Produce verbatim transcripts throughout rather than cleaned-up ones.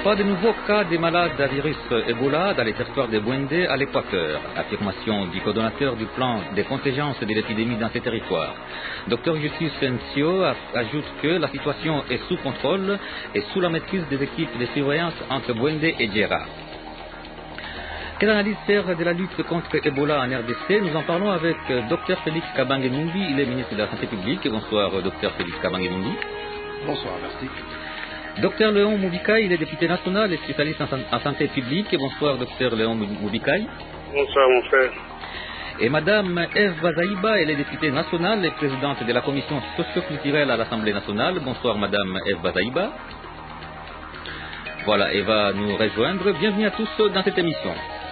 Pas de nouveaux cas de malades à virus Ebola dans les territoires de Bwendé à l'Équateur. Affirmation du coordonnateur du plan de contingence de l'épidémie dans ces territoires. Docteur Justus Sensio ajoute que la situation est sous contrôle et sous la maîtrise des équipes de surveillance entre Bwendé et Djera. Quelle analyse faire de la lutte contre Ebola en R D C? Nous en parlons avec Docteur Félix Kabange-Numbi, il est ministre de la Santé publique. Bonsoir Docteur Félix Kabange-Numbi. Bonsoir, merci. Docteur Léon Moubikaï, il est député national et spécialiste en santé publique. Bonsoir, Docteur Léon Moubikaï. Bonsoir, mon frère. Et Madame Eve Bazaïba, elle est députée nationale et présidente de la commission socio-culturelle à l'Assemblée nationale. Bonsoir, Madame Eve Bazaïba. Voilà, elle va nous rejoindre. Bienvenue à tous dans cette émission.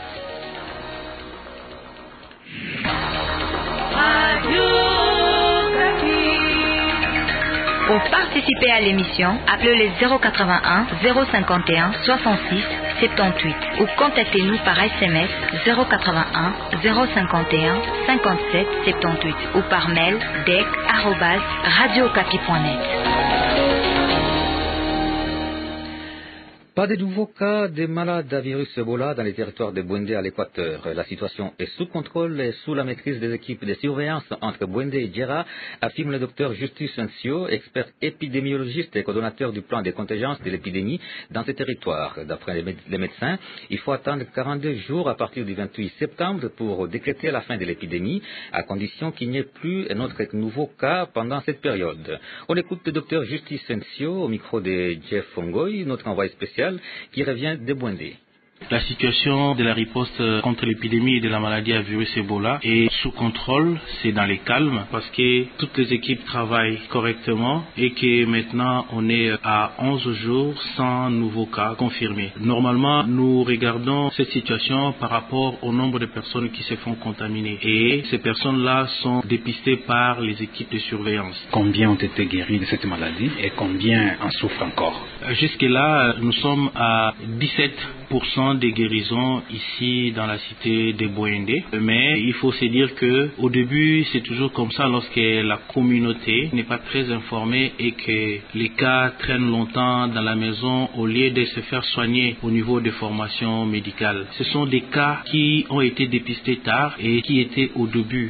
Pour participer à l'émission, appelez le zéro quatre-vingt-un zéro cinquante et un soixante-six soixante-dix-huit ou contactez-nous par S M S zéro quatre-vingt-un zéro cinquante et un cinquante-sept soixante-dix-huit ou par mail dec arobase radiocapi point net. Pas de nouveaux cas de malades à virus Ebola dans les territoires de Bwendé à l'Équateur. La situation est sous contrôle et sous la maîtrise des équipes de surveillance entre Bwendé et Djera, affirme le docteur Justus Sensio, expert épidémiologiste et coordonnateur du plan de contingence de l'épidémie dans ces territoires. D'après les médecins, il faut attendre quarante-deux jours à partir du vingt-huit septembre pour décréter la fin de l'épidémie, à condition qu'il n'y ait plus un autre nouveau cas pendant cette période. On écoute le docteur Justus Sensio au micro de Jeff Fongoy, notre envoyé spécial, qui revient de Bwendé. La situation de la riposte contre l'épidémie de la maladie à virus Ebola est sous contrôle, c'est dans les calmes parce que toutes les équipes travaillent correctement et que maintenant on est à onze jours sans nouveaux cas confirmés. Normalement, nous regardons cette situation par rapport au nombre de personnes qui se font contaminer et ces personnes-là sont dépistées par les équipes de surveillance. Combien ont été guéris de cette maladie et combien en souffrent encore? Jusque-là, nous sommes à dix-sept pour cent des guérisons ici dans la cité de Bwendé. Mais il faut se dire que au début, c'est toujours comme ça lorsque la communauté n'est pas très informée et que les cas traînent longtemps dans la maison au lieu de se faire soigner au niveau des formations médicales. Ce sont des cas qui ont été dépistés tard et qui étaient au début.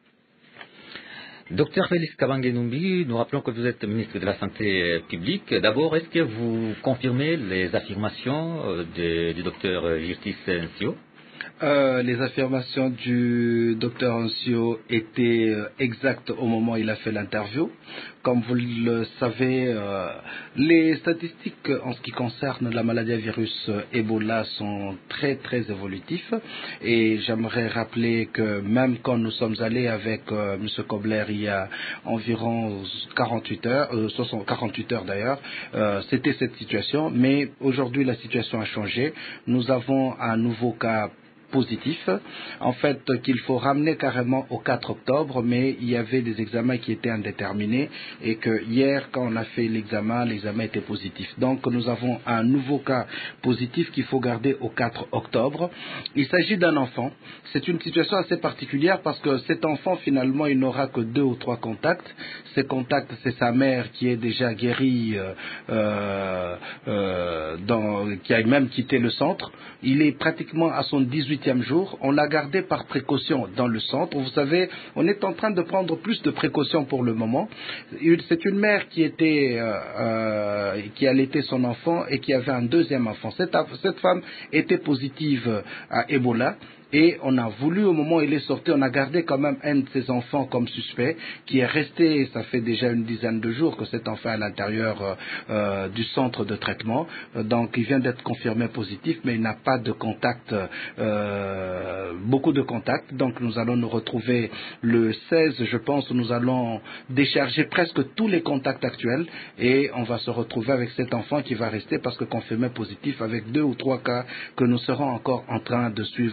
Docteur Félix Kabange-Numbi, nous rappelons que vous êtes ministre de la Santé publique. D'abord, est-ce que vous confirmez les affirmations de, du docteur Justus Sensio? Euh, les affirmations du docteur Sensio étaient euh, exactes au moment où il a fait l'interview. Comme vous le savez, euh, les statistiques en ce qui concerne la maladie à virus Ebola sont très très évolutives et j'aimerais rappeler que même quand nous sommes allés avec euh, M. Kobler il y a environ quarante-huit heures, euh, quarante-huit heures d'ailleurs, euh, c'était cette situation, mais aujourd'hui la situation a changé. Nous avons un nouveau cas positif, en fait qu'il faut ramener carrément au quatre octobre, mais il y avait des examens qui étaient indéterminés et que hier quand on a fait l'examen, l'examen était positif. Donc nous avons un nouveau cas positif qu'il faut garder au quatre octobre. Il s'agit d'un enfant. C'est une situation assez particulière parce que cet enfant finalement il n'aura que deux ou trois contacts. Ces contacts c'est sa mère qui est déjà guérie, euh, euh, dans, qui a même quitté le centre. Il est pratiquement à son dix-huitième jour, on l'a gardé par précaution dans le centre. Vous savez, on est en train de prendre plus de précautions pour le moment. C'est une mère qui était, euh, euh, qui allaitait son enfant et qui avait un deuxième enfant. Cette, cette femme était positive à Ebola. Et on a voulu, au moment où il est sorti, on a gardé quand même un de ses enfants comme suspect, qui est resté, ça fait déjà une dizaine de jours que cet enfant est à l'intérieur euh, du centre de traitement. Donc il vient d'être confirmé positif, mais il n'a pas de contact, euh, beaucoup de contacts. Donc nous allons nous retrouver le seize, je pense, nous allons décharger presque tous les contacts actuels et on va se retrouver avec cet enfant qui va rester parce que confirmé positif avec deux ou trois cas que nous serons encore en train de suivre pour les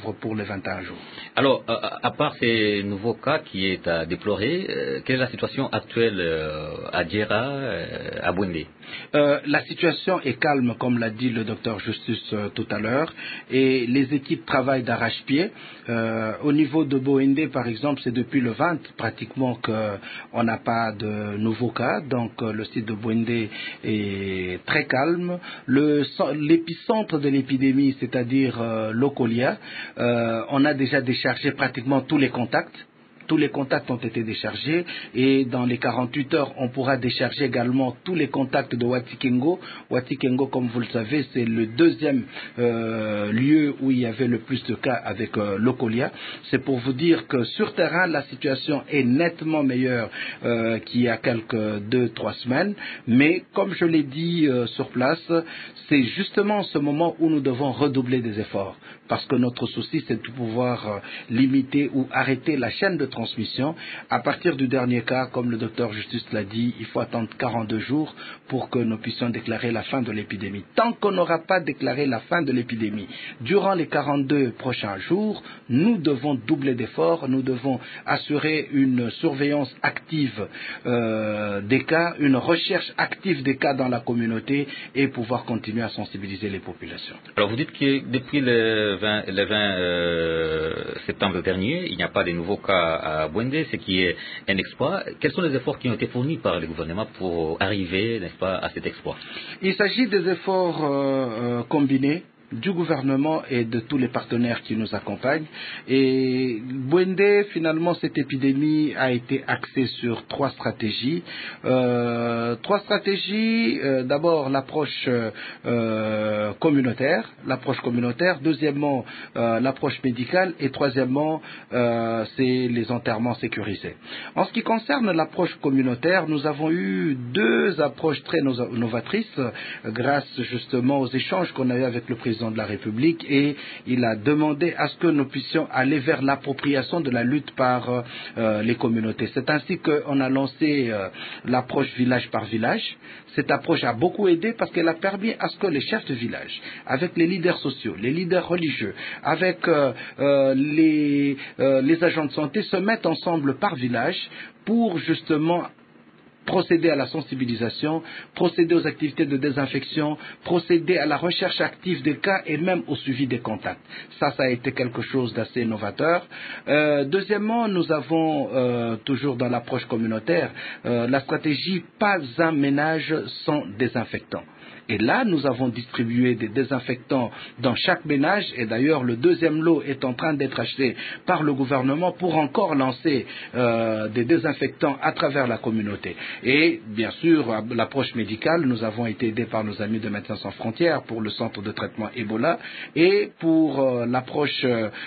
vingt et un jours. Alors, à, à part ces nouveaux cas qui est à déplorer, euh, quelle est la situation actuelle euh, à Djera, euh, à Bouendé? Euh, la situation est calme, comme l'a dit le docteur Justus euh, tout à l'heure, et les équipes travaillent d'arrache-pied. Euh, au niveau de Bouendé, par exemple, c'est depuis le vingt pratiquement qu'on n'a pas de nouveaux cas, donc euh, le site de Bouendé est très calme. Le, l'épicentre de l'épidémie, c'est-à-dire euh, Lokolia, euh, on a déjà déchargé pratiquement tous les contacts. Tous les contacts ont été déchargés et dans les quarante-huit heures, on pourra décharger également tous les contacts de Watikengo. Watikengo, comme vous le savez, c'est le deuxième euh, lieu où il y avait le plus de cas avec euh, Lokolia. C'est pour vous dire que sur terrain, la situation est nettement meilleure euh, qu'il y a quelques deux, trois semaines. Mais comme je l'ai dit euh, sur place, c'est justement ce moment où nous devons redoubler des efforts. Parce que notre souci, c'est de pouvoir euh, limiter ou arrêter la chaîne de transmission. À partir du dernier cas, comme le docteur Justus l'a dit, il faut attendre quarante-deux jours pour que nous puissions déclarer la fin de l'épidémie. Tant qu'on n'aura pas déclaré la fin de l'épidémie, durant les quarante-deux prochains jours, nous devons doubler d'efforts, nous devons assurer une surveillance active euh, des cas, une recherche active des cas dans la communauté et pouvoir continuer à sensibiliser les populations. Alors vous dites que depuis le vingt, le vingt euh, septembre dernier, il n'y a pas de nouveaux cas à Bouendé, ce qui est un exploit. Quels sont les efforts qui ont été fournis par le gouvernement pour arriver, n'est-ce pas, à cet exploit? Il s'agit des efforts euh, euh, combinés du gouvernement et de tous les partenaires qui nous accompagnent. Et Bouendé, finalement, cette épidémie a été axée sur trois stratégies. Euh, trois stratégies, euh, d'abord l'approche euh, communautaire, l'approche communautaire, deuxièmement euh, l'approche médicale et troisièmement euh, c'est les enterrements sécurisés. En ce qui concerne l'approche communautaire, nous avons eu deux approches très novatrices grâce justement aux échanges qu'on a eu avec le président de la République et il a demandé à ce que nous puissions aller vers l'appropriation de la lutte par euh, les communautés. C'est ainsi qu'on a lancé euh, l'approche village par village. Cette approche a beaucoup aidé parce qu'elle a permis à ce que les chefs de village, avec les leaders sociaux, les leaders religieux, avec euh, euh, les, euh, les agents de santé se mettent ensemble par village pour justement procéder à la sensibilisation, procéder aux activités de désinfection, procéder à la recherche active des cas et même au suivi des contacts. Ça, ça a été quelque chose d'assez novateur. Euh, deuxièmement, nous avons euh, toujours dans l'approche communautaire euh, la stratégie pas un ménage sans désinfectant. Et là, nous avons distribué des désinfectants dans chaque ménage et d'ailleurs le deuxième lot est en train d'être acheté par le gouvernement pour encore lancer euh, des désinfectants à travers la communauté. Et bien sûr, l'approche médicale, nous avons été aidés par nos amis de Médecins sans frontières pour le centre de traitement Ebola et pour euh, l'approche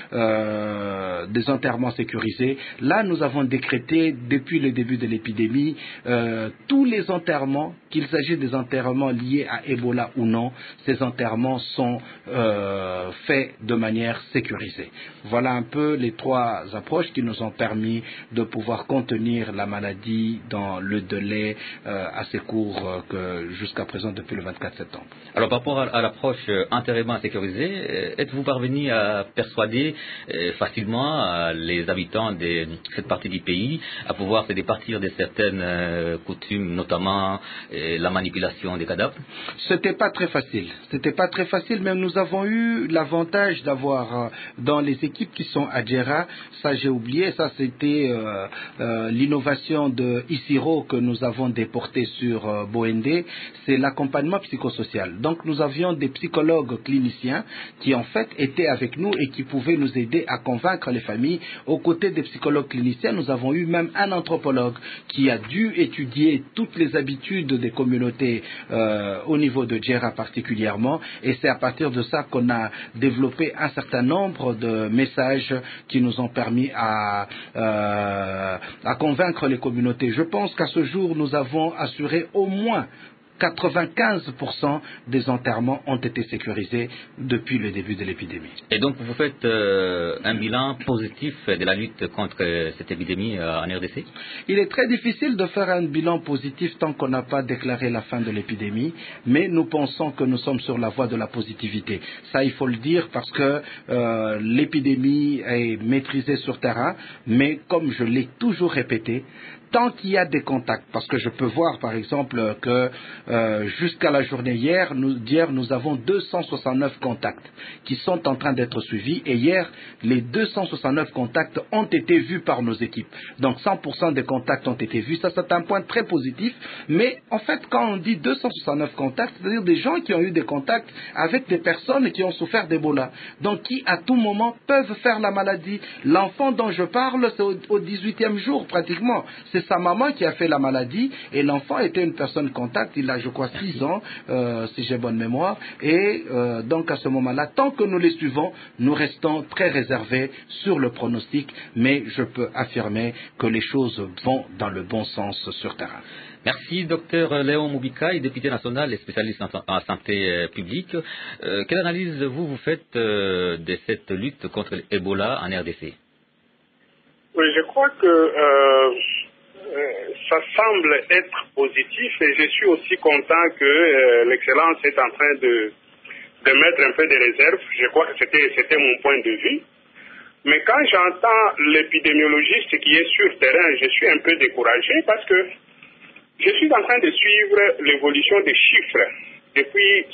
euh, des enterrements sécurisés. Là, nous avons décrété depuis le début de l'épidémie euh, tous les enterrements, qu'il s'agisse des enterrements liés à Ebola ou non, ces enterrements sont euh, faits de manière sécurisée. Voilà un peu les trois approches qui nous ont permis de pouvoir contenir la maladie dans le délai euh, assez court euh, que jusqu'à présent depuis le vingt-quatre septembre. Alors par rapport à, à l'approche euh, enterrement sécurisée, euh, êtes-vous parvenu à persuader euh, facilement euh, les habitants de cette partie du pays à pouvoir se départir de certaines euh, coutumes, notamment euh, la manipulation des cadavres? C'était pas très facile. C'était pas très facile, mais nous avons eu l'avantage d'avoir euh, dans les équipes qui sont à Djera, ça j'ai oublié, ça c'était euh, euh, l'innovation de Isiro que nous avons déporté sur euh, Bouendé, c'est l'accompagnement psychosocial. Donc nous avions des psychologues cliniciens qui en fait étaient avec nous et qui pouvaient nous aider à convaincre les familles. Aux côtés des psychologues cliniciens, nous avons eu même un anthropologue qui a dû étudier toutes les habitudes des communautés euh, au niveau de Djera particulièrement, et c'est à partir de ça qu'on a développé un certain nombre de messages qui nous ont permis à, euh, à convaincre les communautés. Je pense qu'à ce jour, nous avons assuré au moins quatre-vingt-quinze pour cent des enterrements ont été sécurisés depuis le début de l'épidémie. Et donc vous faites euh, un bilan positif de la lutte contre cette épidémie euh, en R D C? Il est très difficile de faire un bilan positif tant qu'on n'a pas déclaré la fin de l'épidémie, mais nous pensons que nous sommes sur la voie de la positivité. Ça, il faut le dire parce que euh, l'épidémie est maîtrisée sur terrain, mais comme je l'ai toujours répété, tant qu'il y a des contacts, parce que je peux voir par exemple que euh, jusqu'à la journée hier, nous, d'hier, nous avons deux cent soixante-neuf contacts qui sont en train d'être suivis et hier, les deux cent soixante-neuf contacts ont été vus par nos équipes. Donc cent pour cent des contacts ont été vus, ça c'est un point très positif, mais en fait quand on dit deux cent soixante-neuf contacts, c'est-à-dire des gens qui ont eu des contacts avec des personnes qui ont souffert d'Ebola, donc qui à tout moment peuvent faire la maladie. L'enfant dont je parle, c'est au, au dix-huitième jour pratiquement, c'est sa maman qui a fait la maladie et l'enfant était une personne contact, il a je crois six ans, euh, si j'ai bonne mémoire, et euh, donc à ce moment-là, tant que nous les suivons, nous restons très réservés sur le pronostic, mais je peux affirmer que les choses vont dans le bon sens sur terrain. Merci, docteur Léon Moubikaï, député national et spécialiste en, en santé euh, publique. Euh, quelle analyse vous, vous faites euh, de cette lutte contre l'Ebola en R D C? Oui, je crois que euh, ça semble être positif et je suis aussi content que euh, l'excellence est en train de, de mettre un peu de réserve. Je crois que c'était, c'était mon point de vue. Mais quand j'entends l'épidémiologiste qui est sur terrain, je suis un peu découragé parce que je suis en train de suivre l'évolution des chiffres depuis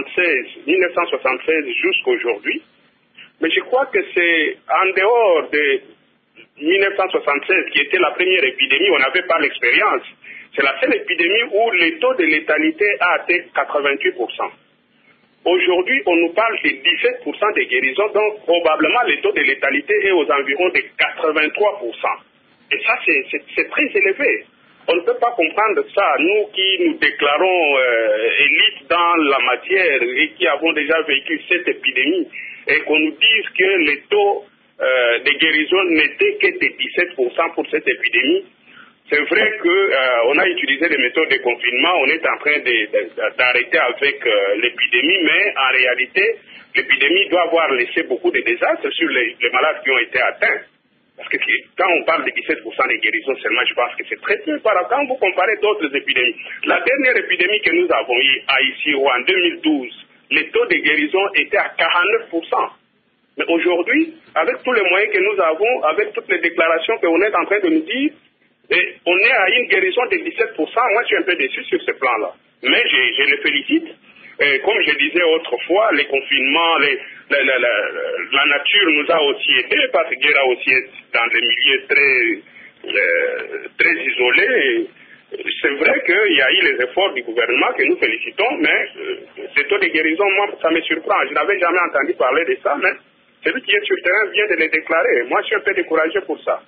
mille neuf cent soixante-seize jusqu'à aujourd'hui. Mais je crois que c'est en dehors de mille neuf cent soixante-seize, qui était la première épidémie, on n'avait pas l'expérience. C'est la seule épidémie où le taux de létalité a atteint quatre-vingt-huit pour cent. Aujourd'hui, on nous parle de dix-sept pour cent de guérisons, donc probablement le taux de létalité est aux environs de quatre-vingt-trois pour cent. Et ça, c'est, c'est, c'est très élevé. On ne peut pas comprendre ça, nous qui nous déclarons euh, élites dans la matière et qui avons déjà vécu cette épidémie, et qu'on nous dise que le taux euh, de guérison n'était que de dix-sept pour cent pour cette épidémie. C'est vrai qu'on euh, a utilisé des méthodes de confinement, on est en train de, de, d'arrêter avec euh, l'épidémie, mais en réalité, l'épidémie doit avoir laissé beaucoup de désastres sur les, les malades qui ont été atteints. Parce que quand on parle de dix-sept pour cent de guérison seulement, je pense que c'est très peu. Quand vous comparez d'autres épidémies, la dernière épidémie que nous avons eue à ici en deux mille douze, le taux de guérison était à quarante-neuf pour cent. Mais aujourd'hui, avec tous les moyens que nous avons, avec toutes les déclarations que vous êtes en train de nous dire, et on est à une guérison de dix-sept pour cent. Moi, je suis un peu déçu sur ce plan-là. Mais je, je le félicite. Et comme je disais autrefois, les confinements, les, la, la, la, la nature nous a aussi aidés parce qu'elle a aussi été dans des milieux très, euh, très isolés. C'est vrai qu'il y a eu les efforts du gouvernement que nous félicitons, mais euh, ce taux de guérison, moi, ça me surprend. Je n'avais jamais entendu parler de ça, mais celui qui est sur le terrain vient de le déclarer. Moi, je suis un peu découragé pour ça.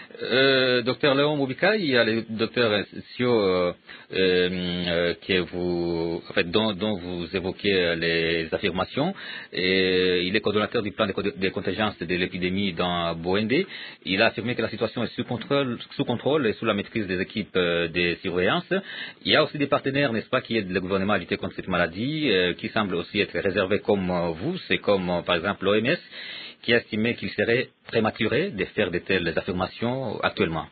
Euh, docteur Léon Moubikaï, il y a le docteur Sio euh, euh, qui vous, en fait, dont, dont vous évoquez les affirmations. Et il est coordonnateur du plan de, de contingence de l'épidémie dans Boendé. Il a affirmé que la situation est sous contrôle, sous contrôle et sous la maîtrise des équipes de surveillance. Il y a aussi des partenaires, n'est-ce pas, qui aident le gouvernement à lutter contre cette maladie, euh, qui semblent aussi être réservés comme vous. C'est comme, par exemple, l'O M S, qui estimait qu'il serait prématuré de faire de telles affirmations actuellement.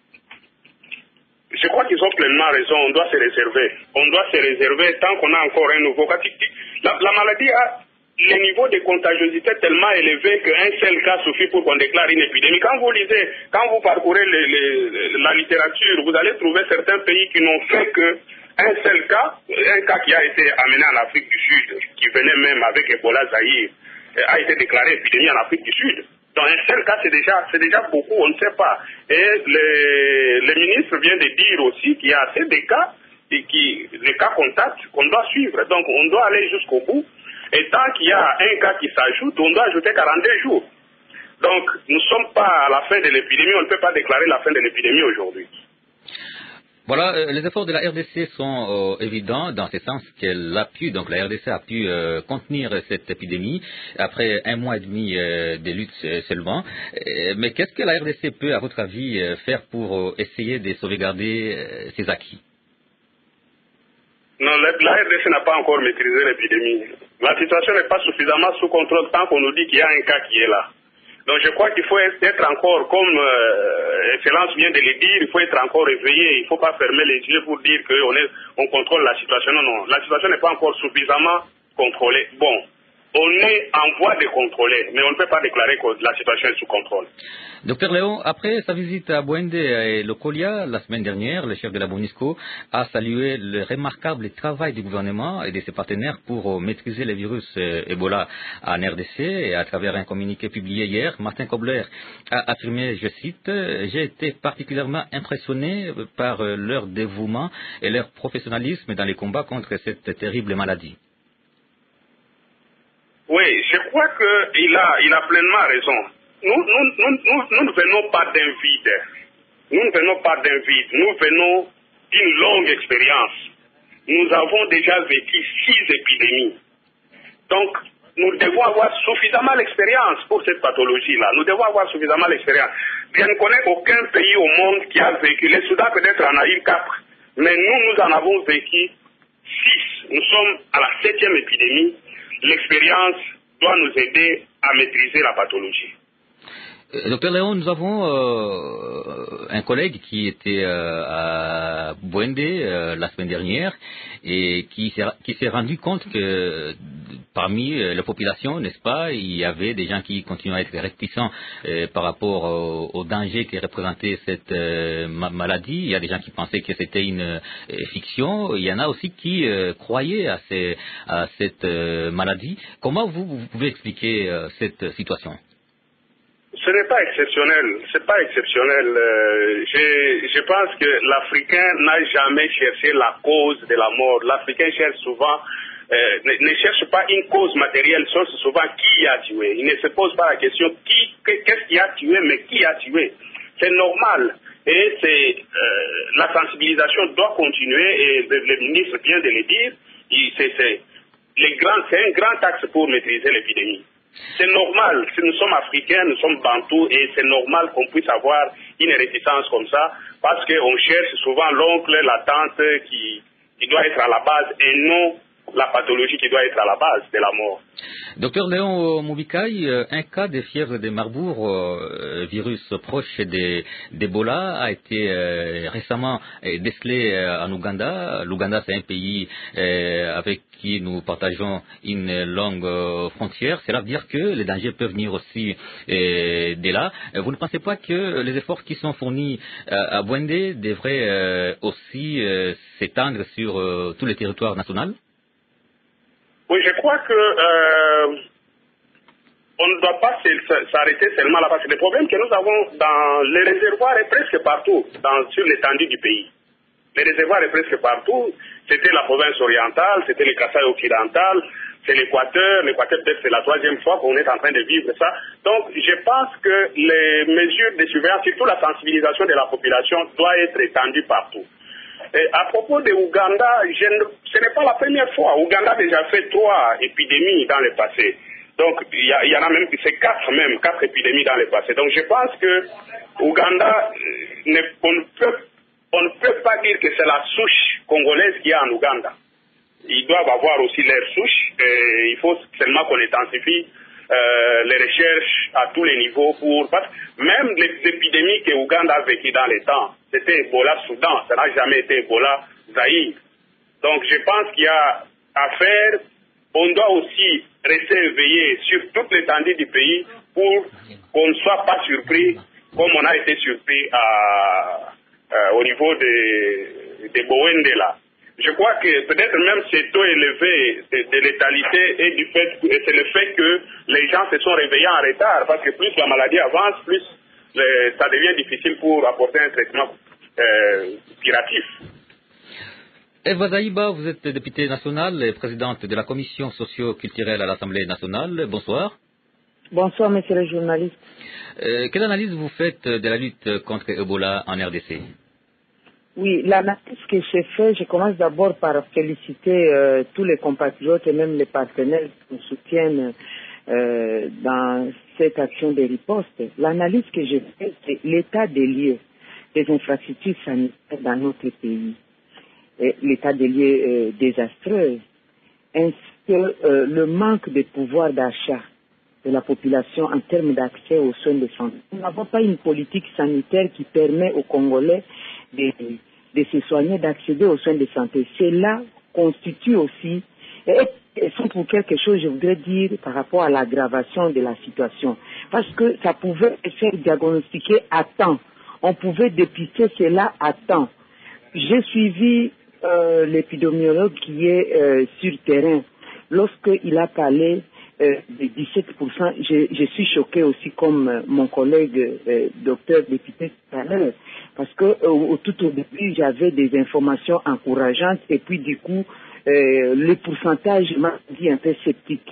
Je crois qu'ils ont pleinement raison, on doit se réserver. On doit se réserver tant qu'on a encore un nouveau cas. La, la maladie a le niveau de contagiosité tellement élevé qu'un seul cas suffit pour qu'on déclare une épidémie. Quand vous lisez, quand vous parcourez les, les, la littérature, vous allez trouver certains pays qui n'ont fait qu'un seul cas, un cas qui a été amené en Afrique du Sud, qui venait même avec Ebola Zaïre, a été déclaré épidémie en Afrique du Sud. Dans un seul cas, c'est déjà, c'est déjà beaucoup, on ne sait pas. Et le, le ministre vient de dire aussi qu'il y a assez de cas, et qui, les cas contacts qu'on doit suivre. Donc, on doit aller jusqu'au bout. Et tant qu'il y a un cas qui s'ajoute, on doit ajouter quarante-deux jours. Donc, nous ne sommes pas à la fin de l'épidémie, on ne peut pas déclarer la fin de l'épidémie aujourd'hui. Voilà, euh, les efforts de la R D C sont euh, évidents dans ce sens qu'elle a pu, donc la R D C a pu euh, contenir cette épidémie après un mois et demi euh, de lutte euh, seulement. Euh, mais qu'est-ce que la R D C peut, à votre avis, euh, faire pour euh, essayer de sauvegarder euh, ses acquis? Non, la R D C n'a pas encore maîtrisé l'épidémie. La situation n'est pas suffisamment sous contrôle tant qu'on nous dit qu'il y a un cas qui est là. Donc je crois qu'il faut être encore, comme euh, Excellence vient de le dire, il faut être encore éveillé. Il ne faut pas fermer les yeux pour dire qu'on est, on contrôle la situation. Non, non, la situation n'est pas encore suffisamment contrôlée. Bon, on est en voie de contrôler, mais on ne peut pas déclarer que la situation est sous contrôle. Docteur Léon, après sa visite à Bwende et Lokolia la semaine dernière, le chef de la MONUSCO a salué le remarquable travail du gouvernement et de ses partenaires pour maîtriser le virus Ebola en R D C. Et à travers un communiqué publié hier, Martin Kobler a affirmé, je cite, « J'ai été particulièrement impressionné par leur dévouement et leur professionnalisme dans les combats contre cette terrible maladie. » Oui, je crois qu'il a, il a pleinement raison. Nous, nous, nous, nous, nous ne venons pas d'un vide. Nous ne venons pas d'un vide. Nous venons d'une longue expérience. Nous avons déjà vécu six épidémies. Donc, nous devons avoir suffisamment l'expérience pour cette pathologie-là. Nous devons avoir suffisamment l'expérience. Je ne connais aucun pays au monde qui a vécu. Le Soudan peut-être en a eu quatre. Mais nous, nous en avons vécu six. Nous sommes à la septième épidémie. L'expérience doit nous aider à maîtriser la pathologie. Docteur Léon, nous avons euh, un collègue qui était euh, à Bwende euh, la semaine dernière et qui s'est, qui s'est rendu compte que parmi euh, la population, n'est-ce pas, il y avait des gens qui continuaient à être réticents euh, par rapport au, au danger que représentait cette euh, ma- maladie. Il y a des gens qui pensaient que c'était une euh, fiction. Il y en a aussi qui euh, croyaient à, ces, à cette euh, maladie. Comment vous, vous pouvez expliquer euh, cette situation? Ce n'est pas exceptionnel, c'est pas exceptionnel. Euh, je, je pense que l'Africain n'a jamais cherché la cause de la mort. L'Africain cherche souvent, euh, ne, ne cherche pas une cause matérielle, cherche souvent qui a tué. Il ne se pose pas la question qui, qu'est-ce qui a tué, mais qui a tué. C'est normal. Et c'est, euh, la sensibilisation doit continuer et le, le ministre vient de le dire. Il, c'est, c'est, les grands, c'est un grand axe pour maîtriser l'épidémie. C'est normal, si nous sommes africains, nous sommes bantous et c'est normal qu'on puisse avoir une réticence comme ça parce qu'on cherche souvent l'oncle, la tante qui, qui doit être à la base et non la pathologie qui doit être à la base de la mort. Docteur Léon Mubikai, un cas de fièvre de Marbourg, euh, virus proche de, d'Ebola, a été euh, récemment euh, décelé euh, en Ouganda. L'Ouganda, c'est un pays euh, avec qui nous partageons une longue euh, frontière. Cela veut dire que les dangers peuvent venir aussi euh, de là. Vous ne pensez pas que les efforts qui sont fournis euh, à Bwende devraient euh, aussi euh, s'étendre sur euh, tout le territoire national? Oui, je crois que euh, on ne doit pas s'arrêter seulement là, parce que le problème que nous avons dans les réservoirs est presque partout, dans, sur l'étendue du pays. Les réservoirs est presque partout. C'était la province orientale, c'était le Kasaï occidental, c'est l'Équateur. L'Équateur, peut-être, c'est la troisième fois qu'on est en train de vivre ça. Donc, je pense que les mesures de surveillance, surtout la sensibilisation de la population, doit être étendue partout. Et à propos de Ouganda, je ne, ce n'est pas la première fois. Ouganda a déjà fait trois épidémies dans le passé. Donc, il y, y en a même, c'est quatre même, quatre épidémies dans le passé. Donc, je pense que Ouganda, ne, on, ne peut, on ne peut pas dire que c'est la souche congolaise qu'il y a en Ouganda. Ils doivent avoir aussi leur souche. Et il faut seulement qu'on intensifie euh, les recherches à tous les niveaux pour... Parce que même les épidémies que Ouganda a vécues dans les temps, c'était Ebola Soudan, ça n'a jamais été Ebola Zaïre. Donc je pense qu'il y a à faire. On doit aussi rester éveillé sur toute l'étendue du pays pour qu'on ne soit pas surpris comme on a été surpris à, à, au niveau de, de Bwende là. Je crois que peut-être même ce taux élevé de, de létalité et du fait, et c'est le fait que les gens se sont réveillés en retard, parce que plus la maladie avance, plus le, ça devient difficile pour apporter un traitement euh, curatif. Eva Zaïba, vous êtes députée nationale et présidente de la commission socio-culturelle à l'Assemblée nationale. Bonsoir. Bonsoir, monsieur le journaliste. Euh, quelle analyse vous faites de la lutte contre Ebola en R D C? Oui, l'analyse que j'ai fait, je commence d'abord par féliciter euh, tous les compatriotes et même les partenaires qui nous soutiennent euh, dans cette action de riposte. L'analyse que j'ai faite, c'est l'état des lieux des infrastructures sanitaires dans notre pays. et l'état des lieux euh, désastreux, ainsi que euh, le manque de pouvoir d'achat de la population en termes d'accès aux soins de santé. Nous n'avons pas une politique sanitaire qui permet aux Congolais de, de se soigner, d'accéder aux soins de santé. Cela constitue aussi, et, et pour quelque chose, je voudrais dire, par rapport à l'aggravation de la situation, parce que ça pouvait se faire diagnostiquer à temps. On pouvait dépister cela à temps. J'ai suivi euh, l'épidémiologue qui est euh, sur terrain. Lorsqu'il a parlé euh, de dix-sept pour cent, je, je suis choqué aussi comme euh, mon collègue euh, docteur député tout à l'heure, parce que euh, tout au début j'avais des informations encourageantes et puis du coup euh, le pourcentage m'a dit un peu sceptique.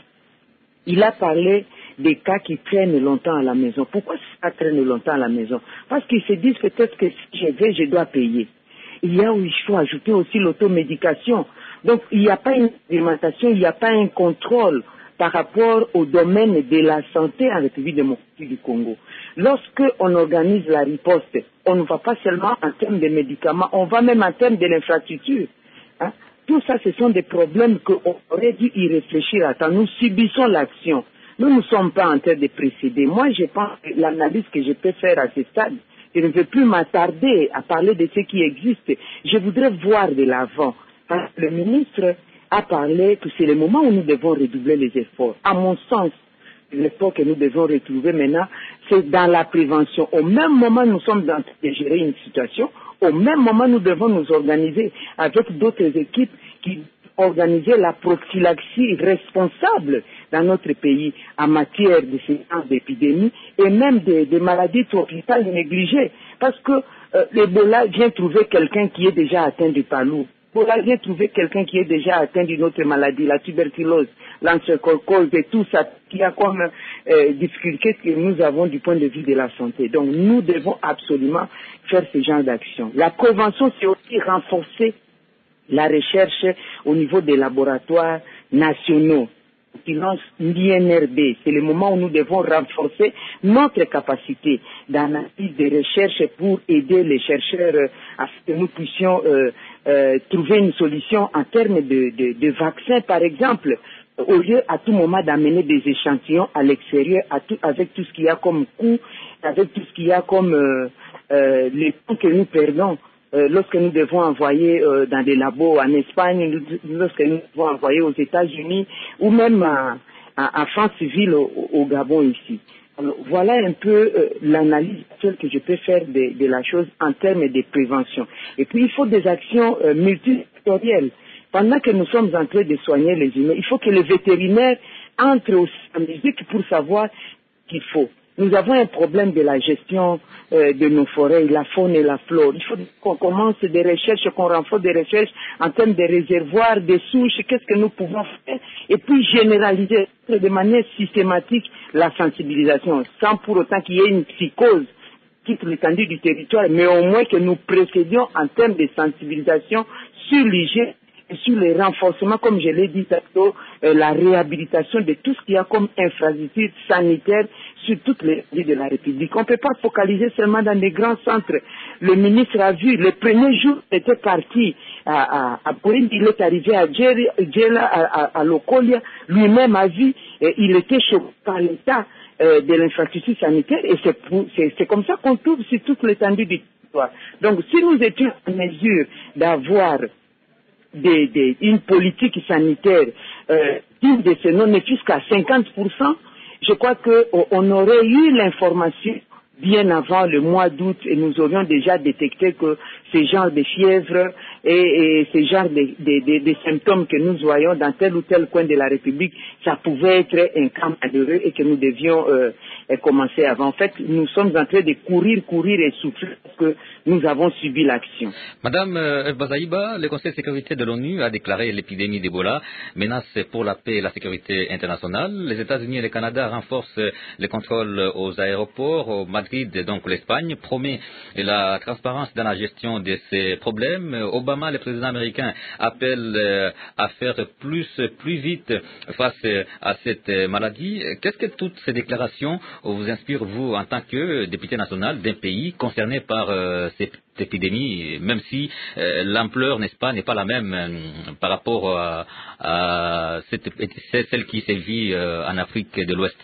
Il a parlé des cas qui traînent longtemps à la maison. Pourquoi ça traîne longtemps à la maison? Parce qu'ils se disent peut-être que si je vais, je dois payer. Il y a où il faut ajouter aussi l'automédication. Donc il n'y a pas une expérimentation, il n'y a pas un contrôle par rapport au domaine de la santé en République démocratique du Congo. Lorsque on organise la riposte, on ne va pas seulement en termes de médicaments, on va même en termes de l'infrastructure. Hein? Tout ça, ce sont des problèmes qu'on aurait dû y réfléchir à temps. Nous subissons l'action. Nous ne sommes pas en train de précéder. Moi, je pense que l'analyse que je peux faire à ce stade, je ne veux plus m'attarder à parler de ce qui existe. Je voudrais voir de l'avant. Le ministre a parlé que c'est le moment où nous devons redoubler les efforts. À mon sens, l'effort que nous devons retrouver maintenant, c'est dans la prévention. Au même moment, nous sommes en train de gérer une situation. Au même moment, nous devons nous organiser avec d'autres équipes qui organiser la prophylaxie responsable dans notre pays en matière de ces genre d'épidémie et même des, des maladies tropicales négligées. Parce que euh, l'Ebola vient trouver quelqu'un qui est déjà atteint du palud. L'Ebola vient trouver quelqu'un qui est déjà atteint d'une autre maladie, la tuberculose, l'encercocose et tout ça qui a comme euh, difficulté que nous avons du point de vue de la santé. Donc nous devons absolument faire ce genre d'action. La prévention, c'est aussi renforcer la recherche au niveau des laboratoires nationaux qui lancent l'I N R B. C'est le moment où nous devons renforcer notre capacité d'analyse de recherche pour aider les chercheurs à ce que nous puissions euh, euh, trouver une solution en termes de, de, de vaccins, par exemple, au lieu à tout moment d'amener des échantillons à l'extérieur tout, avec tout ce qu'il y a comme coût, avec tout ce qu'il y a comme euh, euh, les coûts que nous perdons. Euh, lorsque nous devons envoyer euh, dans des labos en Espagne, lorsque nous devons envoyer aux États-Unis ou même à, à, à France civile au, au Gabon ici. Alors, voilà un peu euh, l'analyse actuelle que je peux faire de, de la chose en termes de prévention. Et puis il faut des actions euh, multisectorielles. Pendant que nous sommes en train de soigner les humains, il faut que les vétérinaires entrent aussi en musique pour savoir ce qu'il faut. Nous avons un problème de la gestion euh, de nos forêts, la faune et la flore. Il faut qu'on commence des recherches, qu'on renforce des recherches en termes de réservoirs, de souches, qu'est-ce que nous pouvons faire, et puis généraliser de manière systématique la sensibilisation, sans pour autant qu'il y ait une psychose toute l'étendue du territoire, mais au moins que nous précédions en termes de sensibilisation sur l'hygiène et sur le renforcement, comme je l'ai dit tantôt, euh, la réhabilitation de tout ce qu'il y a comme infrastructure sanitaire sur toutes les villes de la République. On ne peut pas focaliser seulement dans des grands centres. Le ministre a vu, le premier jour, il était parti à, à, à Pointe, il est arrivé à Djela, à, à, à Lokolia, lui-même a vu, et il était choqué par l'état euh, de l'infrastructure sanitaire, et c'est, pour, c'est, c'est comme ça qu'on trouve sur toute l'étendue du territoire. Donc, si nous étions en mesure d'avoir Des, des, une politique sanitaire euh, digne de ce nom, ne fût-ce qu'à cinquante pour cent, je crois qu'on aurait eu l'information bien avant le mois d'août et nous aurions déjà détecté que ce genre de fièvre et, et ce genre de, de, de, de symptômes que nous voyons dans tel ou tel coin de la République, ça pouvait être un cas malheureux et que nous devions euh, commencer avant. En fait, nous sommes en train de courir, courir et souffrir parce que nous avons subi l'action. Madame euh, Bazaïba, le Conseil de sécurité de l'ONU a déclaré l'épidémie d'Ebola menace pour la paix et la sécurité internationale. Les États-Unis et le Canada renforcent les contrôles aux aéroports. Au Madrid, donc l'Espagne, promet la transparence dans la gestion gestion de ces problèmes. Obama, le président américain, appelle euh, à faire plus, plus vite face à cette maladie. Qu'est-ce que toutes ces déclarations vous inspirent, vous, en tant que député national d'un pays concerné par euh, cette épidémie, même si euh, l'ampleur, n'est-ce pas, n'est pas la même euh, par rapport à, à cette, celle qui sévit euh, en Afrique de l'Ouest?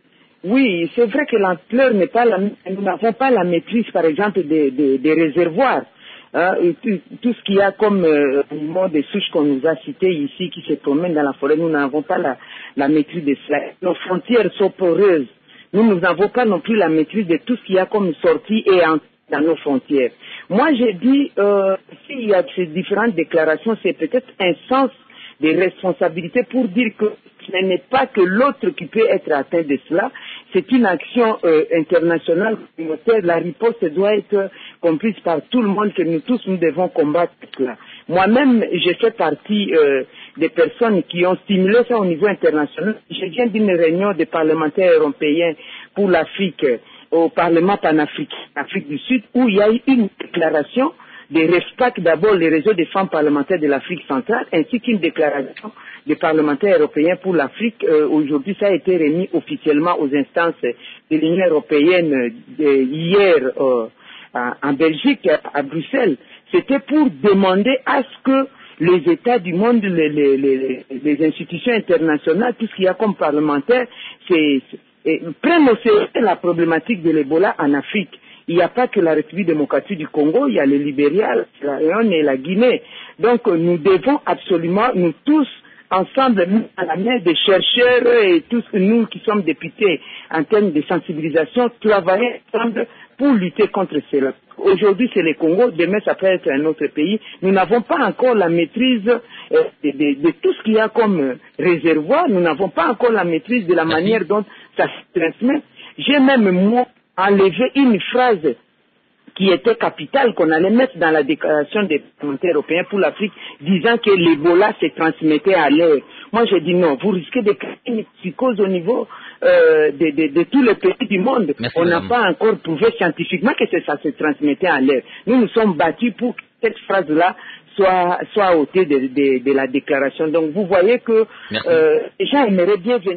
Oui, c'est vrai que l'ampleur n'est pas la même. Nous n'avons pas la maîtrise, par exemple, des, des, des réservoirs. Hein, et tout, tout ce qu'il y a comme euh, animaux des souches qu'on nous a cités ici, qui se promènent dans la forêt, nous n'avons pas la, la maîtrise de cela. Nos frontières sont poreuses. Nous, nous n'avons pas non plus la maîtrise de tout ce qu'il y a comme sortie et entrée dans nos frontières. Moi, j'ai dit, euh, s'il y a ces différentes déclarations, c'est peut-être un sens de responsabilité pour dire que ce n'est pas que l'autre qui peut être atteint de cela, c'est une action euh, internationale communautaire. La riposte doit être comprise par tout le monde, que nous tous nous devons combattre cela. Moi-même, j'ai fait partie euh, des personnes qui ont stimulé ça au niveau international. Je viens d'une réunion des parlementaires européens pour l'Afrique, euh, au Parlement panafricain, Afrique du Sud, où il y a eu une déclaration de REFPAC, d'abord le réseau des femmes parlementaires de l'Afrique centrale, ainsi qu'une déclaration des parlementaires européens pour l'Afrique. Euh, aujourd'hui, ça a été remis officiellement aux instances de l'Union européenne de, hier euh, à, en Belgique, à, à Bruxelles. C'était pour demander à ce que les États du monde, les, les, les, les institutions internationales, tout ce qu'il y a comme parlementaires, c'est, c'est, prennent au sérieux la problématique de l'Ebola en Afrique. Il n'y a pas que la République démocratique du Congo, il y a le Libéria, la Réunion et la Guinée. Donc nous devons absolument, nous tous, ensemble, nous, à la main des chercheurs et tous nous qui sommes députés en termes de sensibilisation, travailler ensemble pour lutter contre cela. Aujourd'hui, c'est le Congo, demain, ça peut être un autre pays. Nous n'avons pas encore la maîtrise euh, de, de, de tout ce qu'il y a comme euh, réservoir. Nous n'avons pas encore la maîtrise de la Merci. manière dont ça se transmet. J'ai même, moi, enlevé une phrase qui était capitale, qu'on allait mettre dans la déclaration des parlementaires européens pour l'Afrique, disant que l'Ebola se transmettait à l'air. Moi, j'ai dit non, vous risquez de créer une psychose au niveau euh, de, de, de tous les pays du monde. Merci, on n'a madame. pas encore prouvé scientifiquement que ça se transmettait à l'air. Nous nous sommes battus pour que cette phrase-là soit, soit ôtée de, de, de la déclaration. Donc, vous voyez que euh, les gens aimeraient bien venir.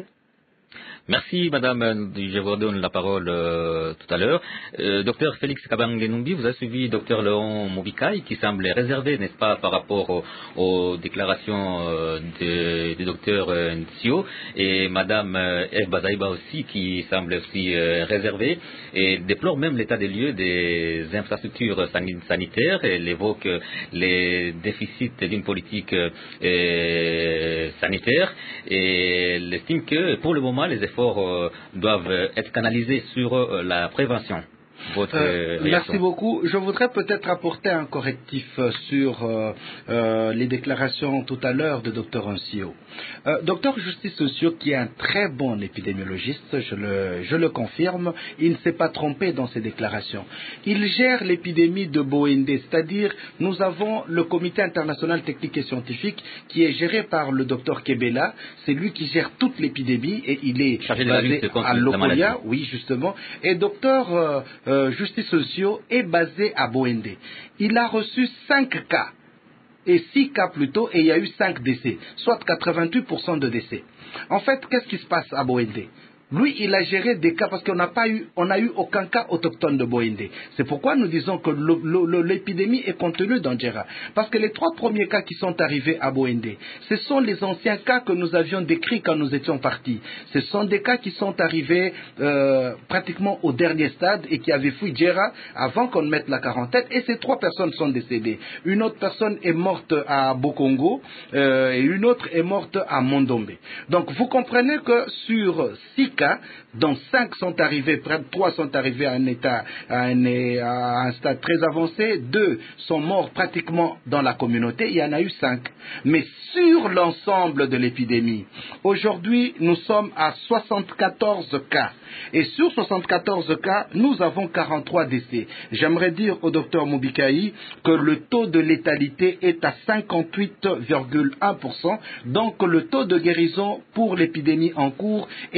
Merci, madame. Je vous redonne la parole euh, tout à l'heure. Euh, docteur Félix Kabange-Numbi, vous avez suivi docteur Léon Moubikaï, qui semble réservé, n'est-ce pas, par rapport aux, aux déclarations euh, du docteur euh, Ntsio, et madame euh, Eve Bazaïba aussi, qui semble aussi euh, réservée, et déplore même l'état des lieux des infrastructures sanitaires. Elle évoque les déficits d'une politique euh, sanitaire, et elle estime que, pour le moment, les efforts Euh, doivent être canalisés sur euh, la prévention. Votre euh, merci beaucoup. Je voudrais peut-être apporter un correctif sur euh, euh, les déclarations tout à l'heure de docteur Ntsio. Euh, docteur Justice Ntsio, qui est un très bon épidémiologiste, je le, je le confirme, il ne s'est pas trompé dans ses déclarations. Il gère l'épidémie de Boendé, c'est-à-dire nous avons le comité international technique et scientifique qui est géré par le docteur Kebela, c'est lui qui gère toute l'épidémie et il est chargé basé de à Lokolia, oui justement, et docteur euh, euh, Justice Ntsio est basé à Boendé. Il a reçu cinq cas, et six cas plutôt, et il y a eu cinq décès, soit quatre-vingt-huit pour cent de décès. En fait, qu'est-ce qui se passe à Boendé? Lui, il a géré des cas parce qu'on n'a pas eu, on n'a eu aucun cas autochtone de Boendé. C'est pourquoi nous disons que l'épidémie est contenue dans Djera. Parce que les trois premiers cas qui sont arrivés à Boendé, ce sont les anciens cas que nous avions décrits quand nous étions partis. Ce sont des cas qui sont arrivés euh, pratiquement au dernier stade et qui avaient fui Djera avant qu'on mette la quarantaine. Et ces trois personnes sont décédées. Une autre personne est morte à Bokongo euh, et une autre est morte à Mondombe. Donc vous comprenez que sur six cas, dont cinq sont arrivés, près de trois sont arrivés à un état, à un, à un stade très avancé, deux sont morts pratiquement dans la communauté, il y en a eu cinq. Mais sur l'ensemble de l'épidémie, aujourd'hui, nous sommes à soixante-quatorze cas. Et sur soixante-quatorze cas, nous avons quarante-trois décès. J'aimerais dire au docteur Moubikaï que le taux de létalité est à cinquante-huit virgule un pour cent, donc le taux de guérison pour l'épidémie en cours est de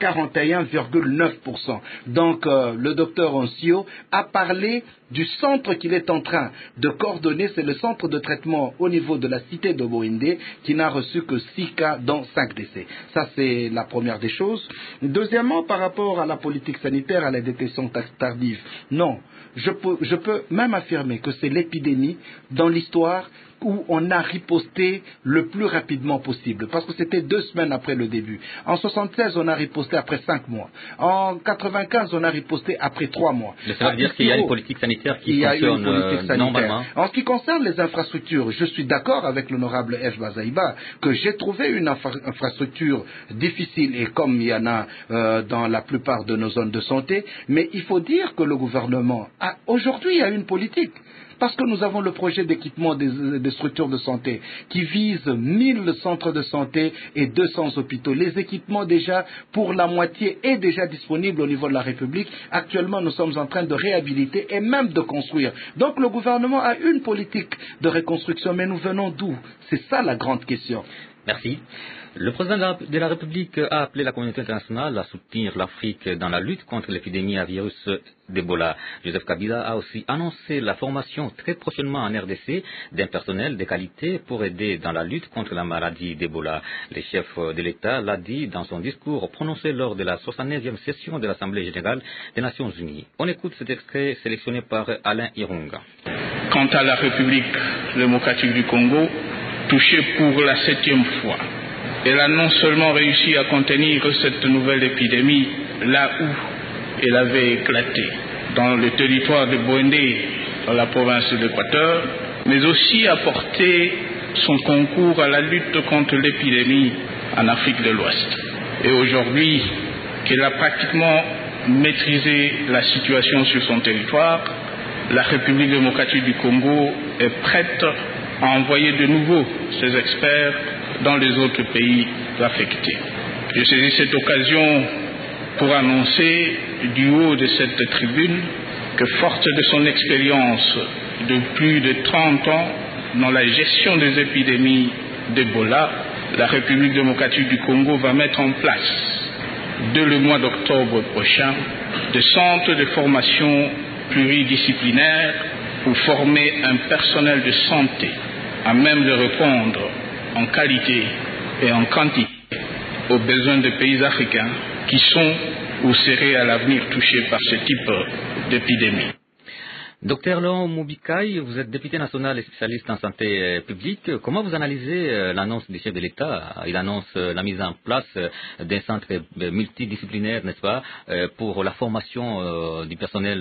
quarante et un virgule neuf pour cent. Donc euh, le docteur Oncio a parlé du centre qu'il est en train de coordonner, c'est le centre de traitement au niveau de la cité de Bouindé qui n'a reçu que six cas dont cinq décès. Ça c'est la première des choses. Deuxièmement, par rapport à la politique sanitaire, à la détection tardive, non, je peux, je peux même affirmer que c'est l'épidémie dans l'histoire où on a riposté le plus rapidement possible, parce que c'était deux semaines après le début. En soixante-seize, on a riposté après cinq mois. En quatre-vingt-quinze, on a riposté après trois mois. Mais ça veut dire qu'il y a une politique sanitaire qui fonctionne euh, normalement. En ce qui concerne les infrastructures, je suis d'accord avec l'honorable F. Bazaïba que j'ai trouvé une infra infrastructure difficile, et comme il y en a euh, dans la plupart de nos zones de santé, mais il faut dire que le gouvernement a aujourd'hui a une politique. Parce que nous avons le projet d'équipement des, des structures de santé qui vise mille centres de santé et deux cents hôpitaux. Les équipements déjà pour la moitié est déjà disponible au niveau de la République. Actuellement, nous sommes en train de réhabiliter et même de construire. Donc le gouvernement a une politique de reconstruction, mais nous venons d'où? C'est ça la grande question. Merci. Le président de la République a appelé la communauté internationale à soutenir l'Afrique dans la lutte contre l'épidémie à virus d'Ebola. Joseph Kabila a aussi annoncé la formation très prochainement en R D C d'un personnel de qualité pour aider dans la lutte contre la maladie d'Ebola. Le chef de l'État l'a dit dans son discours prononcé lors de la soixante-neuvième session de l'Assemblée générale des Nations unies. On écoute cet extrait sélectionné par Alain Irunga. Quant à la République démocratique du Congo, touchée pour la septième fois, elle a non seulement réussi à contenir cette nouvelle épidémie là où elle avait éclaté, dans le territoire de Bouindé, dans la province de l'Équateur, mais aussi apporté son concours à la lutte contre l'épidémie en Afrique de l'Ouest. Et aujourd'hui, qu'elle a pratiquement maîtrisé la situation sur son territoire, la République démocratique du Congo est prête à envoyer de nouveau ses experts dans les autres pays affectés. Je saisis cette occasion pour annoncer du haut de cette tribune que, forte de son expérience de plus de trente ans dans la gestion des épidémies d'Ebola, la République démocratique du Congo va mettre en place, dès le mois d'octobre prochain, des centres de formation pluridisciplinaires pour former un personnel de santé à même de répondre en qualité et en quantité aux besoins des pays africains qui sont ou seraient à l'avenir touchés par ce type d'épidémie. Docteur Léon Moubikaï, vous êtes député national et spécialiste en santé publique. Comment vous analysez l'annonce du chef de l'État? Il annonce la mise en place d'un centre multidisciplinaire, n'est-ce pas, pour la formation du personnel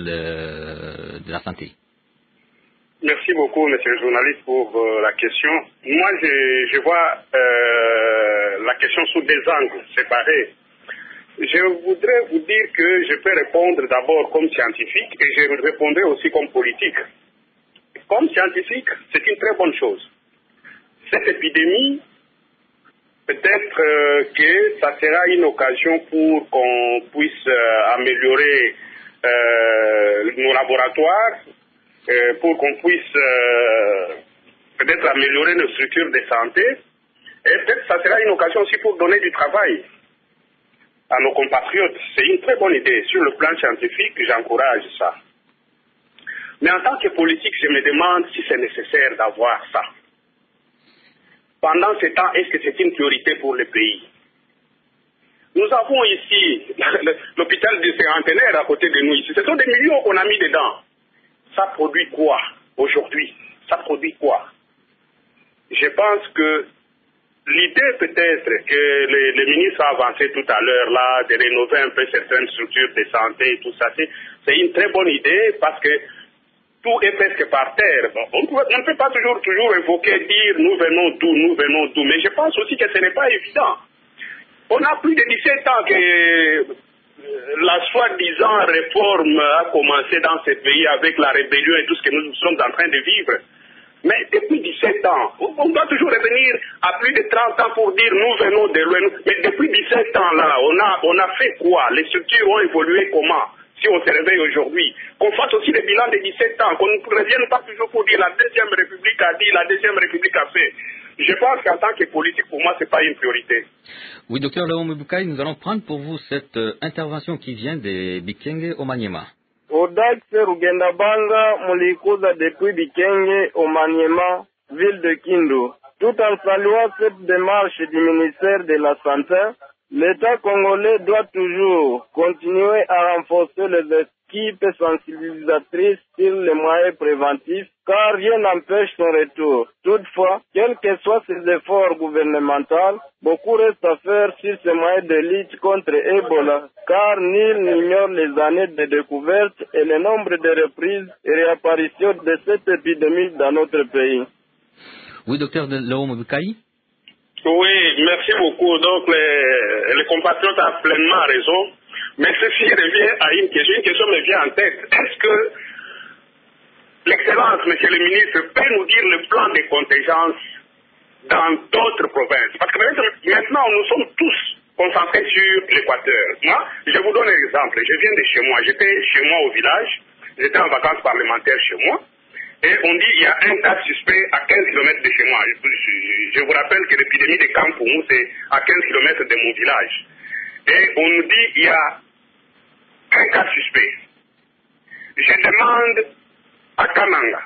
de la santé. Merci beaucoup, monsieur le journaliste, pour euh, la question. Moi, je, je vois euh, la question sous des angles séparés. Je voudrais vous dire que je peux répondre d'abord comme scientifique et je répondrai aussi comme politique. Comme scientifique, c'est une très bonne chose. Cette épidémie, peut-être euh, que ça sera une occasion pour qu'on puisse euh, améliorer euh, nos laboratoires, Euh, pour qu'on puisse euh, peut-être améliorer nos structures de santé, et peut-être ça sera une occasion aussi pour donner du travail à nos compatriotes. C'est une très bonne idée. Sur le plan scientifique, j'encourage ça. Mais en tant que politique, je me demande si c'est nécessaire d'avoir ça. Pendant ce temps, est-ce que c'est une priorité pour le pays? Nous avons ici l'hôpital du Cinquantenaire à côté de nous ici. Ce sont des millions qu'on a mis dedans. Ça produit quoi aujourd'hui? Ça produit quoi? Je pense que l'idée peut-être que le, le ministre a avancé tout à l'heure là, de rénover un peu certaines structures de santé et tout ça, c'est une très bonne idée parce que tout est presque par terre. Bon, on, on ne peut pas toujours, toujours évoquer, dire nous venons d'où, nous venons d'où, mais je pense aussi que ce n'est pas évident. On a plus de dix-sept ans que la soi-disant réforme a commencé dans ce pays avec la rébellion et tout ce que nous sommes en train de vivre. Mais depuis dix-sept ans, on doit toujours revenir à plus de trente ans pour dire nous venons de loin. Mais depuis dix-sept ans là, on a, on a fait quoi? Les structures ont évolué comment? Si on se réveille aujourd'hui, qu'on fasse aussi le bilan de dix-sept ans, qu'on ne revienne pas toujours pour dire la deuxième République a dit, la deuxième République a fait. je pense qu'en tant que politique, pour moi, ce n'est pas une priorité. Oui, docteur Léon Moboukaï, nous allons prendre pour vous cette euh, intervention qui vient de Bikenge au Maniema. Odax Rugendabanga mulikuza depuis Bikenge au Maniema, ville de Kindu. Tout en saluant cette démarche du ministère de la Santé, l'État congolais doit toujours continuer à renforcer les équipes sensibilisatrices sur les moyens préventifs, car rien n'empêche son retour. Toutefois, quels que soient ces efforts gouvernementaux, beaucoup reste à faire sur ces moyens de lutte contre Ebola, car nul n'ignore les années de découverte et le nombre de reprises et réapparitions de cette épidémie dans notre pays. Oui, docteur Léon Moboukaï. Oui, merci beaucoup. Donc, les, les compatriotes ont pleinement raison. Mais ceci revient à une question. Une question me vient en tête. Est-ce que l'Excellence, monsieur le ministre, peut nous dire le plan de contingence dans d'autres provinces? Parce que maintenant, nous sommes tous concentrés sur l'Équateur. Moi, je vous donne un exemple. Je viens de chez moi. J'étais chez moi au village. J'étais en vacances parlementaires chez moi. Et on dit qu'il y a un cas suspect à quinze kilomètres de chez moi. Je, je, je vous rappelle que l'épidémie de Kampoumou, c'est à quinze kilomètres de mon village. Et on nous dit qu'il y a un cas suspect. Je demande à Kananga,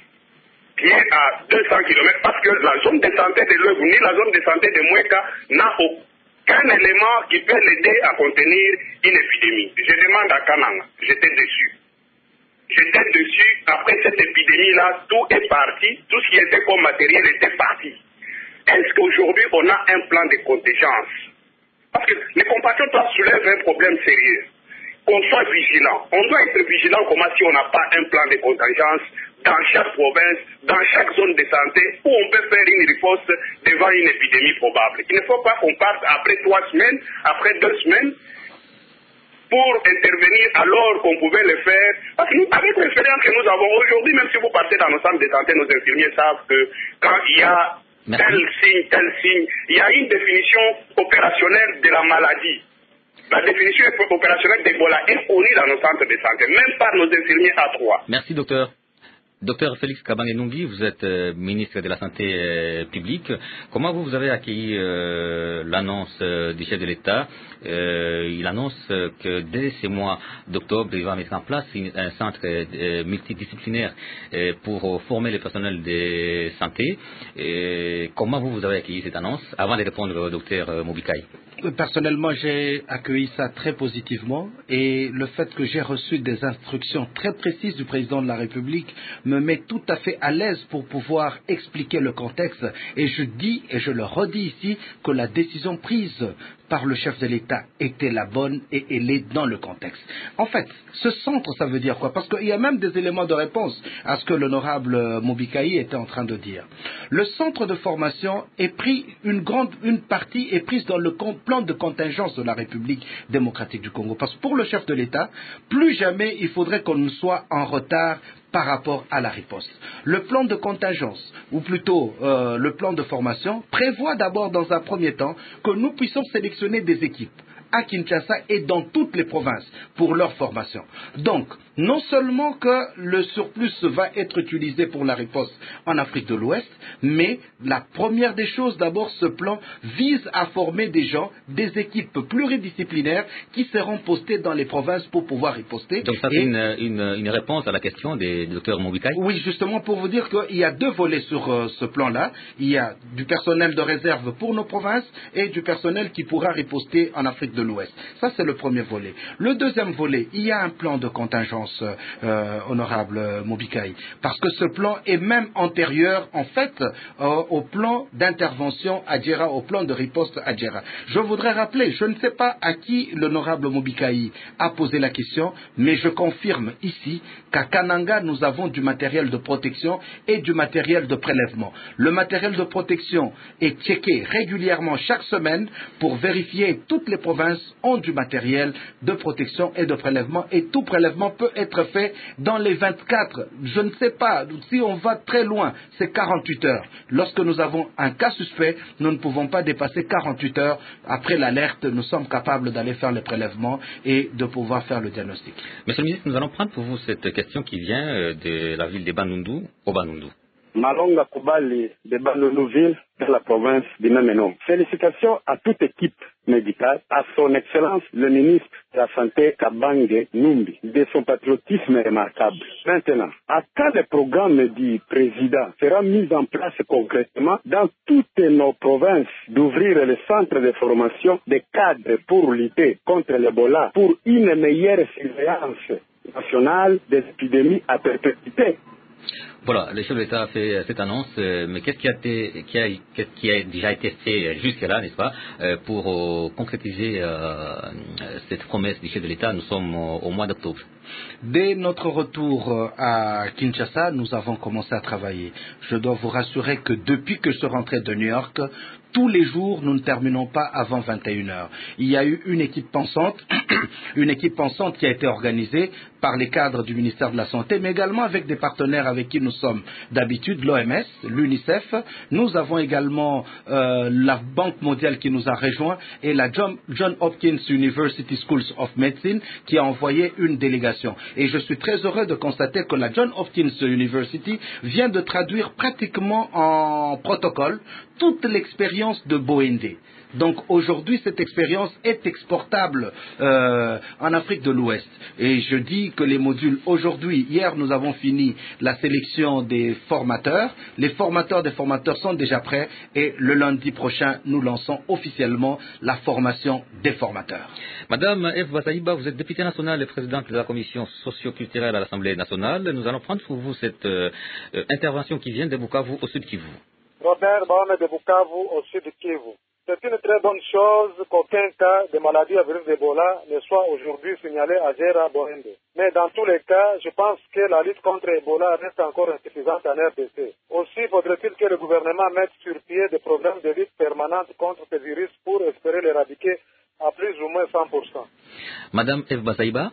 qui est à deux cents kilomètres, parce que la zone de santé de l'Oeuvre, ni la zone de santé de Moueka n'a aucun élément qui peut l'aider à contenir une épidémie. Je demande à Kananga, j'étais déçu. J'étais dessus, après cette épidémie-là, tout est parti, tout ce qui était comme matériel était parti. Est-ce qu'aujourd'hui, on a un plan de contingence? Parce que les compatriotes soulèvent un problème sérieux. Qu'on soit vigilant. On doit être vigilant comment si on n'a pas un plan de contingence dans chaque province, dans chaque zone de santé, où on peut faire une riposte devant une épidémie probable. Il ne faut pas qu'on parte après trois semaines, après deux semaines, pour intervenir alors qu'on pouvait le faire. Parce que nous, avec l'expérience que nous avons aujourd'hui, même si vous partez dans nos centres de santé, nos infirmiers savent que quand il y a Merci. tel signe, tel signe, il y a une définition opérationnelle de la maladie. La définition opérationnelle d'Ebola est connue dans nos centres de santé, même par nos infirmiers A trois. Merci, docteur. Docteur Félix Kabange-Nungi, vous êtes euh, ministre de la Santé euh, publique. Comment vous, vous avez accueilli euh, l'annonce euh, du chef de l'État? euh, Il annonce euh, que dès ce mois d'octobre, il va mettre en place une, un centre euh, multidisciplinaire euh, pour former le personnel de santé. Et comment vous, vous avez accueilli cette annonce avant de répondre au docteur euh, Moboukaï? Personnellement, j'ai accueilli ça très positivement et le fait que j'ai reçu des instructions très précises du président de la République me met tout à fait à l'aise pour pouvoir expliquer le contexte. Et je dis et je le redis ici que la décision prise par le chef de l'État était la bonne et elle est dans le contexte. En fait, ce centre, ça veut dire quoi? Parce qu'il y a même des éléments de réponse à ce que l'honorable Moboukaï était en train de dire. Le centre de formation est pris, une grande une partie est prise dans le plan de contingence de la République démocratique du Congo. Parce que pour le chef de l'État, plus jamais il faudrait qu'on ne soit en retard par rapport à la riposte. Le plan de contingence, ou plutôt euh, le plan de formation, prévoit d'abord dans un premier temps que nous puissions sélectionner des équipes à Kinshasa et dans toutes les provinces pour leur formation. Donc, non seulement que le surplus va être utilisé pour la riposte en Afrique de l'Ouest, mais la première des choses, d'abord, ce plan vise à former des gens, des équipes pluridisciplinaires qui seront postées dans les provinces pour pouvoir riposter. Donc ça, c'est une, une, une réponse à la question des docteurs Moboukaï? Oui, justement, pour vous dire qu'il y a deux volets sur euh, ce plan-là. Il y a du personnel de réserve pour nos provinces et du personnel qui pourra riposter en Afrique de l'Ouest. Ça, c'est le premier volet. Le deuxième volet, il y a un plan de contingence, euh, honorable euh, Moboukaï, parce que ce plan est même antérieur, en fait, euh, au plan d'intervention à Djera, au plan de riposte à Djera. Je voudrais rappeler, je ne sais pas à qui l'honorable Moboukaï a posé la question, mais je confirme ici qu'à Kananga, nous avons du matériel de protection et du matériel de prélèvement. Le matériel de protection est checké régulièrement chaque semaine pour vérifier toutes les provinces ont du matériel de protection et de prélèvement, et tout prélèvement peut être fait dans les vingt-quatre, je ne sais pas, si on va très loin, c'est quarante-huit heures. Lorsque nous avons un cas suspect, nous ne pouvons pas dépasser quarante-huit heures. Après l'alerte, nous sommes capables d'aller faire le prélèvement et de pouvoir faire le diagnostic. Monsieur le ministre, nous allons prendre pour vous cette question qui vient de la ville de Bandundu au Bandundu. Malonga Koubali de Bandounouville, dans la province du même nom. Félicitations à toute équipe médicale, à son excellence le ministre de la Santé Kabange Numbi, de son patriotisme remarquable. Maintenant, à quand le programme du président sera mis en place concrètement dans toutes nos provinces d'ouvrir les centres de formation des cadres pour lutter contre l'Ebola, pour une meilleure surveillance nationale des épidémies à perpétuité. Voilà, le chef de l'État a fait cette annonce, euh, mais qu'est-ce qui a, été, qui, a, qu'est-ce qui a déjà été fait jusque-là, n'est-ce pas, euh, pour euh, concrétiser euh, cette promesse du chef de l'État? Nous sommes au, au mois d'octobre. Dès notre retour à Kinshasa, nous avons commencé à travailler. Je dois vous rassurer que depuis que je suis rentré de New York, tous les jours, nous ne terminons pas avant vingt et une heures. Il y a eu une équipe pensante, une équipe pensante qui a été organisée par les cadres du ministère de la Santé, mais également avec des partenaires avec qui nous sommes d'habitude, l'O M S, l'UNICEF. Nous avons également euh, la Banque mondiale qui nous a rejoints et la John, John Hopkins University Schools of Medicine qui a envoyé une délégation. Et je suis très heureux de constater que la John Hopkins University vient de traduire pratiquement en protocole toute l'expérience de Boende. Donc aujourd'hui, cette expérience est exportable euh, en Afrique de l'Ouest. Et je dis que les modules, aujourd'hui, hier, nous avons fini la sélection des formateurs. Les formateurs des formateurs sont déjà prêts et le lundi prochain, nous lançons officiellement la formation des formateurs. Madame Eve Basaïba, vous êtes députée nationale et présidente de la commission socio-culturelle à l'Assemblée nationale. Nous allons prendre pour vous cette euh, intervention qui vient de Bukavu au sud Kivu. Robert Bahame de Bukavu au sud Kivu. C'est une très bonne chose qu'aucun cas de maladie à virus d'Ebola ne soit aujourd'hui signalé à Gera Boende. Mais dans tous les cas, je pense que la lutte contre Ebola reste encore insuffisante en R D C. Aussi faudrait-il que le gouvernement mette sur pied des programmes de lutte permanente contre ce virus pour espérer l'éradiquer à plus ou moins cent pour cent. Madame Eve Basaïba?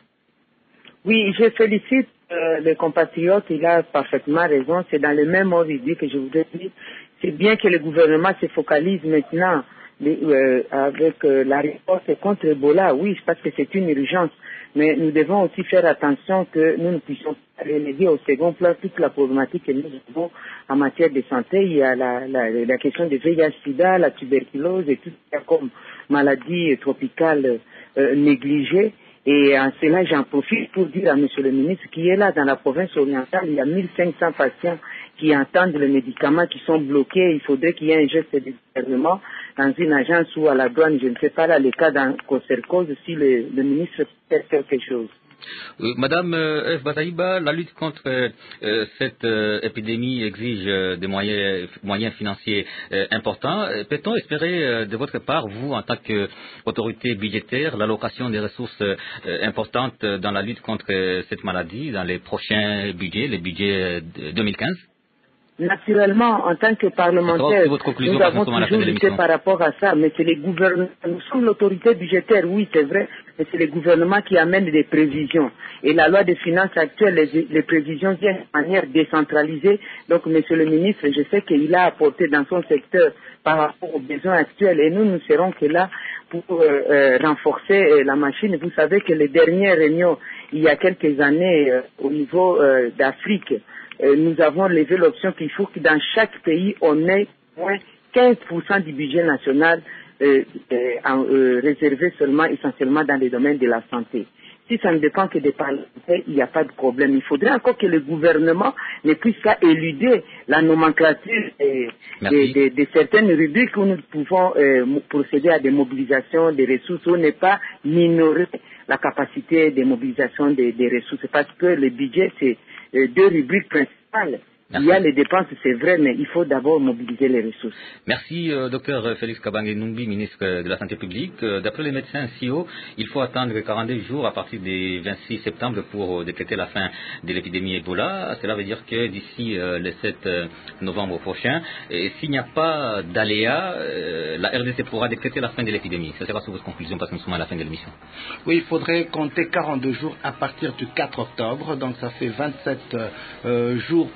Oui, je félicite euh, les compatriotes, il a parfaitement raison, c'est dans le même ordre d'idée que je voudrais dire. C'est bien que le gouvernement se focalise maintenant les, euh, avec euh, la réponse contre Ebola, oui, parce que c'est une urgence, mais nous devons aussi faire attention que nous ne puissions pas reléguer au second plan toute la problématique que nous avons en matière de santé. Il y a la, la, la question de V I H sida, la tuberculose et tout ça comme maladie tropicale euh, négligée. Et en cela, j'en profite pour dire à Monsieur le ministre qui est là dans la province orientale, il y a mille cinq cents patients qui entendent les médicaments qui sont bloqués. Il faudrait qu'il y ait un geste de gouvernement dans une agence ou à la douane, je ne sais pas là, le cas dans Concercose, si le, le ministre fait quelque chose. Euh, Madame euh, F. Bataïba, la lutte contre euh, cette euh, épidémie exige euh, des moyens, moyens financiers euh, importants. Peut-on espérer euh, de votre part, vous, en tant qu'autorité budgétaire, l'allocation des ressources euh, importantes dans la lutte contre euh, cette maladie dans les prochains budgets, les budgets de deux mille quinze? Naturellement, en tant que parlementaire, nous avons toujours lutté par rapport à ça, mais c'est les gouvernements, nous sommes l'autorité budgétaire, oui, c'est vrai, mais c'est les gouvernements qui amènent des prévisions. Et la loi des finances actuelle, les, les prévisions viennent de manière décentralisée. Donc, monsieur le ministre, je sais qu'il a apporté dans son secteur par rapport aux besoins actuels, et nous, nous serons que là pour euh, euh, renforcer euh, la machine. Vous savez que les dernières réunions, il y a quelques années, euh, au niveau euh, d'Afrique, nous avons levé l'option qu'il faut que dans chaque pays, on ait moins quinze pour cent du budget national euh, euh, euh, réservé seulement, essentiellement dans les domaines de la santé. Si ça ne dépend que des parlementaires, il n'y a pas de problème. Il faudrait encore que le gouvernement ne puisse pas éluder la nomenclature de, de, de, de certaines rubriques où nous pouvons euh, procéder à des mobilisations des ressources, où on n'est pas minorer la capacité de mobilisation des, des ressources, parce que le budget, c'est deux rubriques principales. Merci. Il y a les dépenses, c'est vrai, mais il faut d'abord mobiliser les ressources. Merci, euh, docteur Félix Kabange Numbi, ministre de la Santé publique. Euh, D'après les médecins C I O, il faut attendre quarante-deux jours à partir du vingt-six septembre pour euh, décréter la fin de l'épidémie Ebola. Cela veut dire que d'ici euh, le sept novembre prochain, s'il n'y a pas d'aléa, euh, la R D C pourra décréter la fin de l'épidémie. Ça sera sur votre conclusion parce que nous sommes à la fin de l'émission. Oui, il faudrait compter quarante-deux jours à partir du quatre octobre, donc ça fait vingt-sept euh, jours pour le mois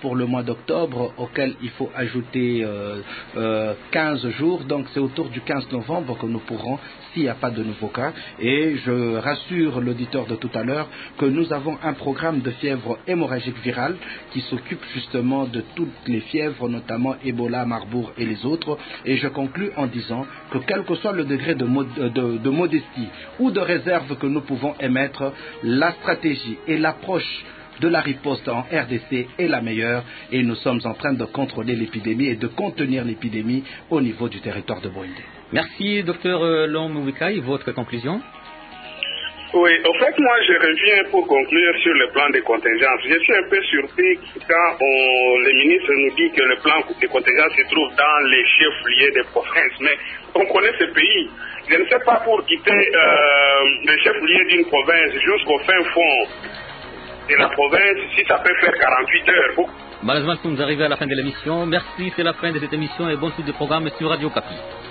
d'octobre, auquel il faut ajouter euh, euh, quinze jours. Donc c'est autour du quinze novembre que nous pourrons, s'il n'y a pas de nouveaux cas. Et je rassure l'auditeur de tout à l'heure que nous avons un programme de fièvre hémorragique virale qui s'occupe justement de toutes les fièvres, notamment Ebola, Marbourg et les autres. Et je conclus en disant que quel que soit le degré de, mod de, de modestie ou de réserve que nous pouvons émettre, la stratégie et l'approche de la riposte en R D C est la meilleure et nous sommes en train de contrôler l'épidémie et de contenir l'épidémie au niveau du territoire de Bwindi. Merci, docteur Long Mubikai. Votre conclusion? Oui, en fait, moi, je reviens pour conclure sur le plan de contingence. Je suis un peu surpris quand on, le ministre nous dit que le plan de contingence se trouve dans les chefs-lieux des provinces. Mais on connaît ce pays. Je ne sais pas pour quitter euh, le chef-lieu d'une province jusqu'au fin fond de la province, si ça peut faire quarante-huit heures. Malheureusement, nous arrivons à la fin de l'émission. Merci, c'est la fin de cette émission et bonne suite de programme sur Radio Kapi.